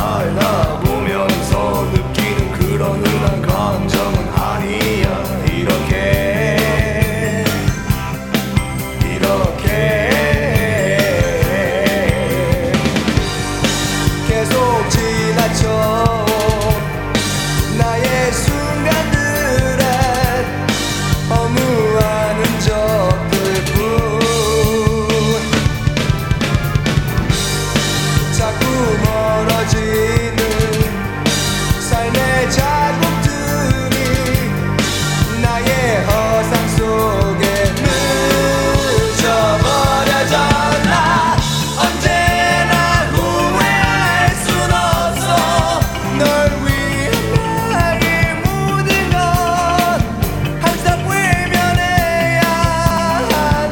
살다 보면서 느끼는 그런 흔한 감정은 아니야. 이렇게 계속 지나쳐 나의 순간들엔 허무한 흔적들뿐. 자꾸 멀어지는 삶의 자국들이 나의 허상 속에 묻혀버려졌나. 언제나 후회할 순 없어. 널 위한 나의 모든 건 항상 외면해야 하나.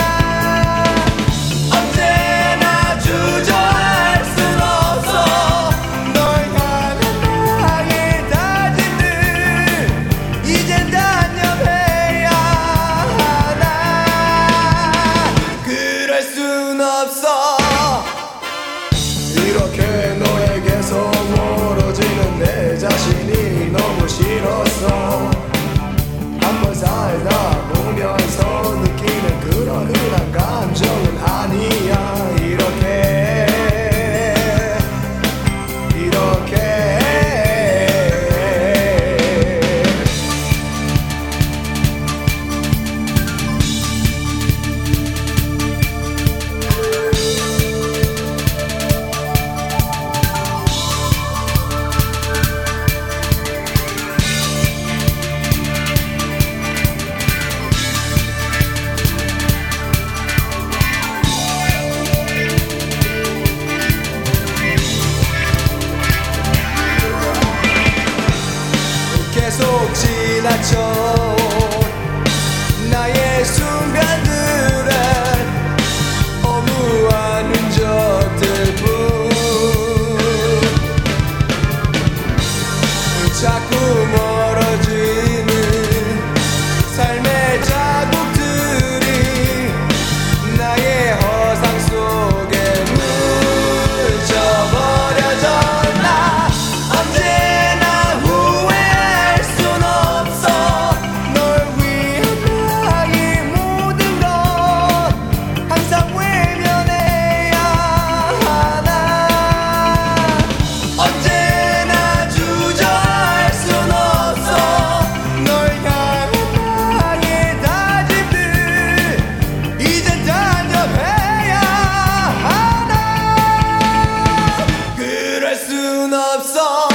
언제나 주저할 순 없어. 널 향한 나의 다짐들 이젠 단념해야 하나. 그럴 순 없어. 이렇게 너에게서 멀어지는 내 자신이 너무 싫었어. 한번 살다 보면서 느끼는 그런 흔한 감정은 아니야. 이렇게 계속 지나쳐 나의 순간들엔 허무한 흔적들뿐. 자꾸 멀어지는 삶의 자국들이 나의 허상 속에 묻혀버려졌나. 언제나 후회할 순 없어. 널 위한 나의 모든 건 항상 외면해야 하나. 언제나 주저할 순 없어. 널 향한 나의 다짐들 이젠 단념해야 하나. 그럴 순 없어.